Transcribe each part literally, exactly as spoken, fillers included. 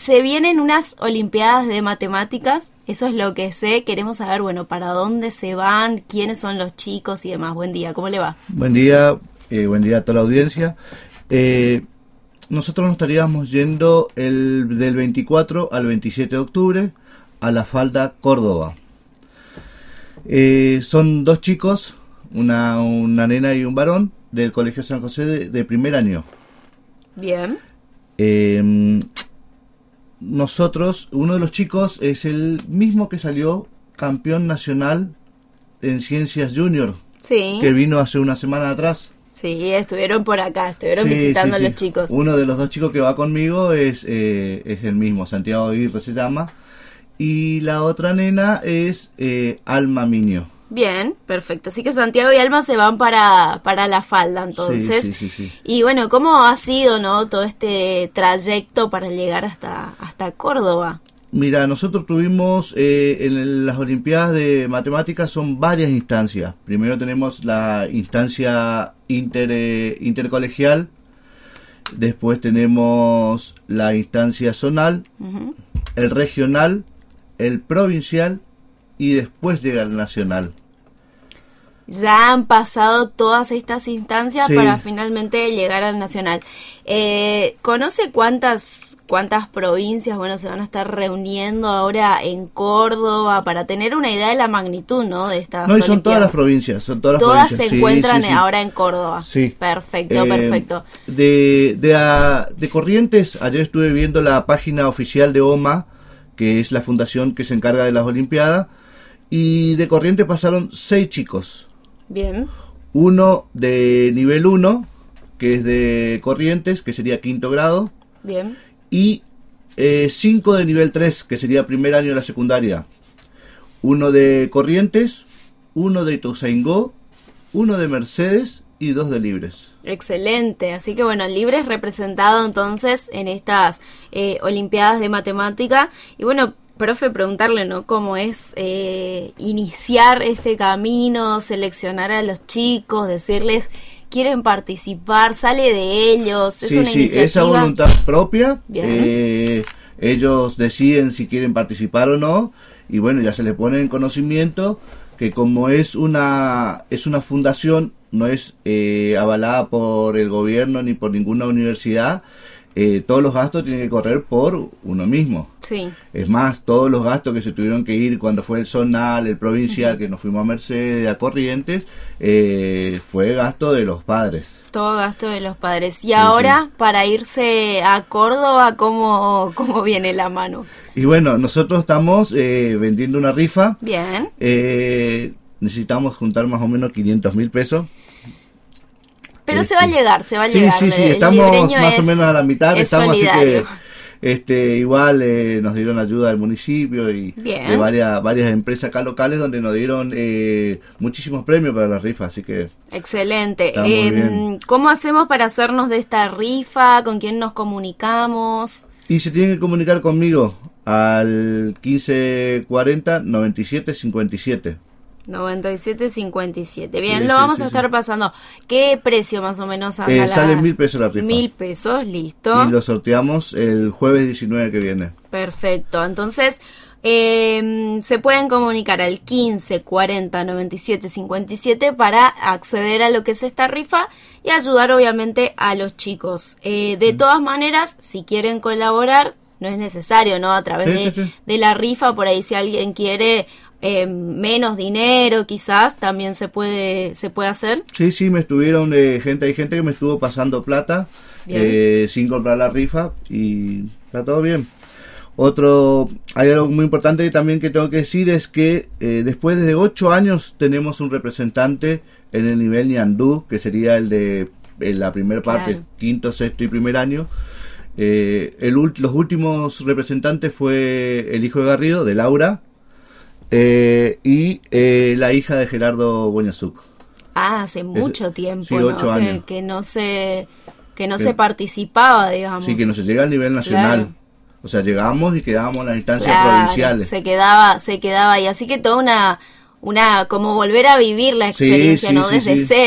se vienen unas Olimpiadas de Matemáticas, eso es lo que sé. Queremos saber, bueno, para dónde se van, quiénes son los chicos y demás. Buen día, ¿cómo le va? Buen día, eh, buen día a toda la audiencia. Eh, nosotros nos estaríamos yendo el del veinticuatro al veintisiete de octubre a La Falda, Córdoba. Eh, son dos chicos, una, una nena y un varón, del Colegio San José de, de primer año. Bien. Eh, nosotros, uno de los chicos es el mismo que salió campeón nacional en Ciencias Junior, Sí. que vino hace una semana atrás. Sí, estuvieron por acá, estuvieron Sí, visitando sí, a sí. los chicos. Uno de los dos chicos que va conmigo es, eh, es el mismo, Santiago Aguirre se llama. Y la otra nena es eh, Alma Miño. Bien, perfecto. Así que Santiago y Alma se van para, para La Falda, entonces. Sí, sí, sí, sí. Y bueno, ¿cómo ha sido, no, todo este trayecto para llegar hasta, hasta Córdoba? Mira, nosotros tuvimos eh, en las Olimpiadas de Matemáticas son varias instancias. Primero tenemos la instancia inter, eh, intercolegial, después tenemos la instancia zonal, Uh-huh. el regional, el provincial y después llega el nacional. Ya han pasado todas estas instancias Sí. para finalmente llegar al nacional. Eh, ¿Conoce cuántas cuántas provincias, bueno, se van a estar reuniendo ahora en Córdoba para tener una idea de la magnitud, ¿no? De estas No, y son todas Olimpiadas? las provincias, son todas las Todas provincias. se Sí, encuentran sí, sí. ahora en Córdoba. Sí. Perfecto, Eh, perfecto. De, de, a- de Corrientes, ayer estuve viendo la página oficial de O M A, que es la fundación que se encarga de las Olimpiadas, y de Corrientes pasaron seis chicos. Bien. Uno de nivel uno, que es de Corrientes, que sería quinto grado, Bien. y eh, cinco de nivel tres, que sería primer año de la secundaria. Uno de Corrientes, uno de Ituzaingó, uno de Mercedes y dos de Libres. Excelente, así que bueno, Libres representado entonces en estas eh, Olimpiadas de Matemática. Y bueno, profe, preguntarle, ¿no? ¿Cómo es eh, iniciar este camino, seleccionar a los chicos, decirles, quieren participar, sale de ellos, es Sí, una sí, iniciativa? esa voluntad propia. Bien. eh, ellos deciden si quieren participar o no, y bueno, ya se les pone en conocimiento que como es una es una fundación, no es eh, avalada por el gobierno ni por ninguna universidad, eh, todos los gastos tienen que correr por uno mismo. Sí, Es más, todos los gastos que se tuvieron que ir cuando fue el zonal, el provincial, uh-huh. que nos fuimos a Mercedes, a Corrientes, eh, fue gasto de los padres. todo gasto de los padres. Y ahora, sí. para irse a Córdoba, ¿cómo, cómo viene la mano? Y bueno, nosotros estamos eh, vendiendo una rifa. Bien. Eh, necesitamos juntar más o menos quinientos mil pesos. Pero este, se va a llegar, se va a sí, llegar. Sí, sí, el estamos más es, o menos a la mitad. Es estamos solidario. Así que este, igual eh, nos dieron ayuda del municipio y Bien. de varias, varias empresas acá locales donde nos dieron eh, muchísimos premios para la rifa, así que... Excelente. Eh, ¿Cómo hacemos para hacernos de esta rifa? ¿Con quién nos comunicamos? Y se tienen que comunicar conmigo al quince cuarenta noventa y siete cincuenta y siete. noventa y siete cincuenta y siete. Bien, sí, lo sí, vamos sí, a estar sí. pasando. ¿Qué precio más o menos anda eh, la... Sale mil pesos la rifa. Mil pesos, listo. Y lo sorteamos el jueves diecinueve que viene. Perfecto. Entonces, eh, se pueden comunicar al quince cuarenta noventa y siete cincuenta y siete para acceder a lo que es esta rifa y ayudar obviamente a los chicos. Eh, de mm. todas maneras, si quieren colaborar, no es necesario, ¿no? A través sí, de, sí, sí. de la rifa, por ahí si alguien quiere eh, menos dinero, quizás, también se puede se puede hacer. Sí, sí, me estuvieron, eh, gente, hay gente que me estuvo pasando plata eh, sin comprar la rifa y está todo bien. Otro, hay algo muy importante también que tengo que decir es que eh, después de ocho años tenemos un representante en el nivel Ñandú, que sería el de en la primera parte, claro. quinto, sexto y primer año. Eh, el, los últimos representantes fue el hijo de Garrido, de Laura, eh, y eh, la hija de Gerardo Boñazuc. Ah, hace mucho es, tiempo, sí, ¿no? ocho años. Que, que no se que no que, se participaba, digamos. Sí, que no se llega al nivel nacional. Claro. O sea, llegamos y quedábamos en las instancias claro, provinciales. Se quedaba, se quedaba ahí. Así que toda una, una, como volver a vivir la experiencia, sí, sí, ¿no? Sí, Desde sí. cero.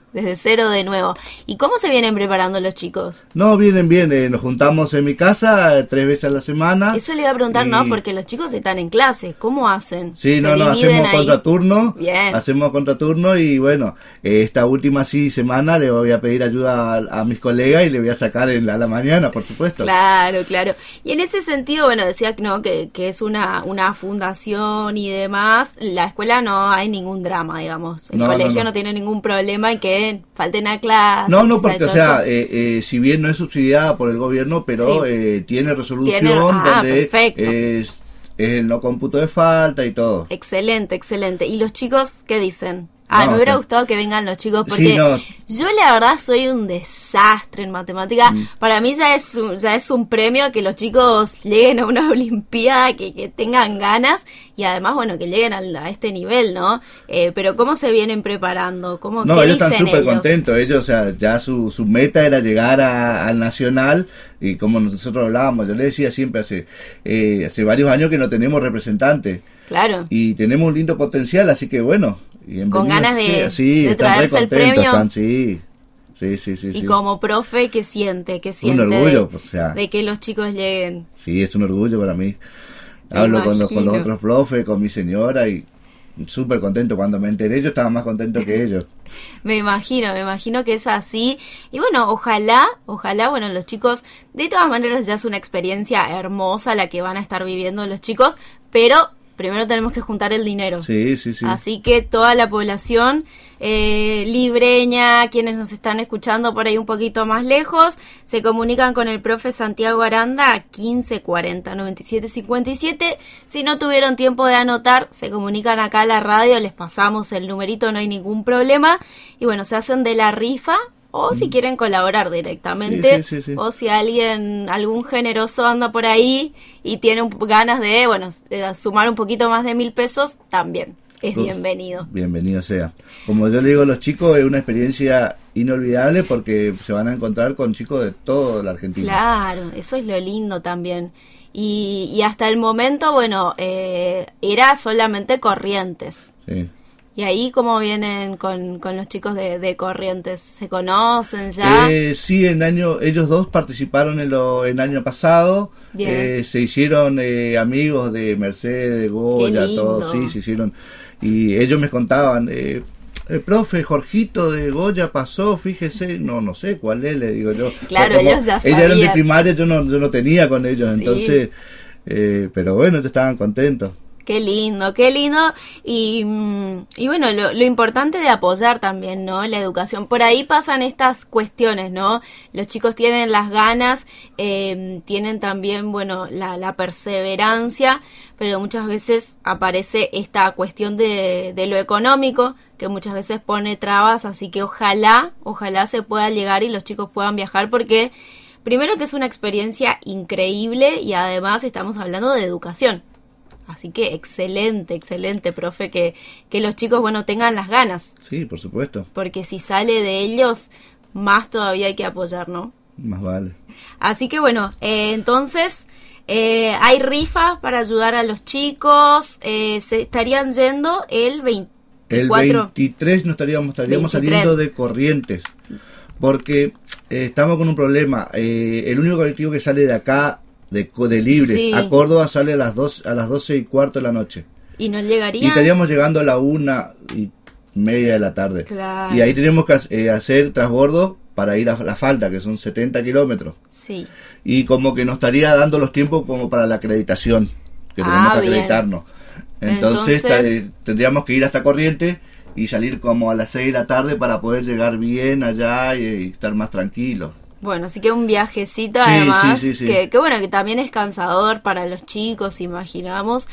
desde cero de nuevo. ¿Y cómo se vienen preparando los chicos? No, vienen bien, eh, nos juntamos en mi casa eh, tres veces a la semana. Eso le iba a preguntar, y... ¿no? Porque los chicos están en clase, ¿cómo hacen? Sí, no, no, hacemos ahí? contraturno, bien. hacemos contraturno y bueno, eh, esta última sí semana le voy a pedir ayuda a, a mis colegas y le voy a sacar en la, a la mañana, por supuesto. Claro, claro. Y en ese sentido, bueno, decía ¿no? que, que es una, una fundación y demás, la escuela no hay ningún drama, digamos, el no, colegio no, no. no tiene ningún problema en que falten a clase. No, no, porque, o sea, eh, eh, si bien no es subsidiada por el gobierno, pero sí. eh, tiene resolución ¿Tiene? Ah, donde perfecto. es, es el no cómputo de falta y todo. Excelente, excelente. ¿Y los chicos qué dicen? Ah, no, me hubiera no. gustado que vengan los chicos porque sí, no. yo la verdad soy un desastre en matemática. Mm. Para mí ya es un, ya es un premio que los chicos lleguen a una olimpiada, que, que tengan ganas y además, bueno, que lleguen a, a este nivel, ¿no? Eh, pero ¿cómo se vienen preparando? ¿Cómo, no, ¿qué ellos están súper ellos? contentos. Ellos, o sea, ya su, su meta era llegar a, al Nacional y como nosotros hablábamos, yo le decía siempre hace, eh, hace varios años que no tenemos representantes. Claro. Y tenemos un lindo potencial, así que bueno. Y en con ganas de, sí, de traerse el premio. Están, sí, sí, sí, sí. Y sí. como profe, ¿qué siente? ¿Qué siente un orgullo, de, o sea, de que los chicos lleguen? Sí, es un orgullo para mí. Me Hablo con los, con los otros profes, con mi señora y súper contento. Cuando me enteré yo estaba más contento que ellos. Me imagino, me imagino que es así. Y bueno, ojalá, ojalá, bueno, los chicos, de todas maneras ya es una experiencia hermosa la que van a estar viviendo los chicos, pero primero tenemos que juntar el dinero. Sí, sí, sí. Así que toda la población eh, libreña, quienes nos están escuchando por ahí un poquito más lejos, se comunican con el profe Santiago Aranda a quince cuarenta noventa y siete cincuenta y siete. Si no tuvieron tiempo de anotar, se comunican acá a la radio, les pasamos el numerito, no hay ningún problema. Y bueno, se hacen de la rifa. O si quieren colaborar directamente, sí, sí, sí, sí. o si alguien, algún generoso anda por ahí y tiene un, ganas de, bueno, de sumar un poquito más de mil pesos, también es Tú, bienvenido. Bienvenido sea. Como yo le digo a los chicos, es una experiencia inolvidable porque se van a encontrar con chicos de toda la Argentina. Claro, eso es lo lindo también. Y, y hasta el momento, bueno, eh, era solamente Corrientes. Sí. ¿Y ahí cómo vienen con, con los chicos de, de Corrientes? ¿Se conocen ya? Eh, sí, en año, ellos dos participaron en lo en año pasado. Bien. Eh, se hicieron eh, amigos de Mercedes, de Goya, todos, sí, se hicieron. Y ellos me contaban, eh, el profe Jorgito de Goya pasó, fíjese, no no sé cuál es, le digo yo. Claro, ellos ya sabían. Ellos eran de primaria, yo no, yo no tenía con ellos, Sí. entonces, eh, pero bueno, ellos estaban contentos. Qué lindo, qué lindo. Y, y bueno, lo, lo importante de apoyar también, ¿no? La educación. Por ahí pasan estas cuestiones, ¿no? Los chicos tienen las ganas, eh, tienen también, bueno, la, la perseverancia, pero muchas veces aparece esta cuestión de, de lo económico, que muchas veces pone trabas, así que ojalá, ojalá se pueda llegar y los chicos puedan viajar, porque primero que es una experiencia increíble y además estamos hablando de educación. Así que excelente, excelente, profe, que, que los chicos, bueno, tengan las ganas. Sí, por supuesto. Porque si sale de ellos, más todavía hay que apoyar, ¿no? Más vale. Así que bueno, eh, entonces eh, hay rifas para ayudar a los chicos. Eh, se estarían yendo el veinticuatro. El veintitrés nos estaríamos, estaríamos veintitrés. Saliendo de Corrientes. Porque eh, estamos con un problema. Eh, el único colectivo que sale de acá... De, de libres, sí. A Córdoba sale a las dos a las doce y cuarto de la noche. ¿Y no llegaría? Y estaríamos llegando a la una y media de la tarde. Claro. Y ahí tenemos que eh, hacer transbordo para ir a la falta, que son setenta kilómetros. Sí. Y como que nos estaría dando los tiempos como para la acreditación, que tenemos ah, que acreditarnos. Entonces, Entonces... t- tendríamos que ir hasta Corrientes y salir como a las seis de la tarde para poder llegar bien allá y, y estar más tranquilos. Bueno, así que un viajecito sí, además, sí, sí, sí. Que, que bueno, que también es cansador para los chicos, imaginamos.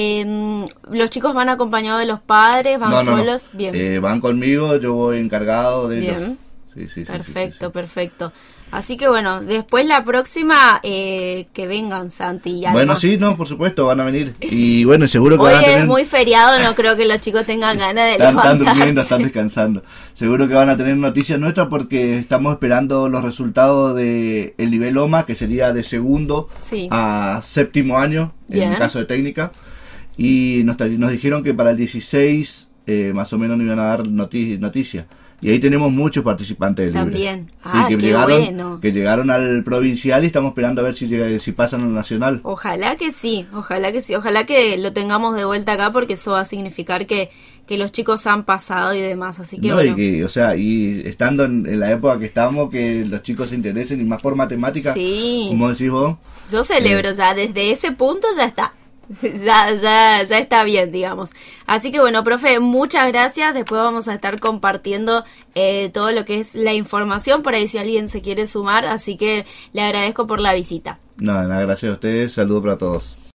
Eh, ¿Los chicos van acompañados de los padres? ¿Van no, no, solos? No. Bien. Eh, van conmigo, yo voy encargado de Bien. ellos. Sí, sí, perfecto, sí, sí, sí. perfecto. Así que bueno, después la próxima, eh, que vengan Santi y Alma. Bueno, sí, no, por supuesto, van a venir. Y bueno, seguro que Hoy van a tener... es muy feriado, no creo que los chicos tengan ganas de están, levantarse. Están durmiendo, están descansando. Seguro que van a tener noticias nuestras porque estamos esperando los resultados de el nivel O M A, que sería de segundo sí. a séptimo año, Bien. en caso de técnica. Y nos, nos dijeron que para el dieciséis, eh, más o menos, nos iban a dar noti- noticias. Y ahí tenemos muchos participantes de Libre. También. Sí, Ah, que qué llegaron, bueno. que llegaron al provincial y estamos esperando a ver si llega, si pasan al nacional. Ojalá que sí, ojalá que sí, ojalá que lo tengamos de vuelta acá porque eso va a significar que, que los chicos han pasado y demás, así que no, bueno. y que, o sea, y estando en, en la época que estamos, que los chicos se interesen y más por matemáticas, Sí. como decís vos. Yo celebro Eh, ya, desde ese punto ya está. Ya, ya, ya está bien, digamos. Así que bueno, profe, muchas gracias. Después vamos a estar compartiendo eh, todo lo que es la información por ahí si alguien se quiere sumar. Así que le agradezco por la visita. No, nada, gracias a ustedes. Saludos para todos.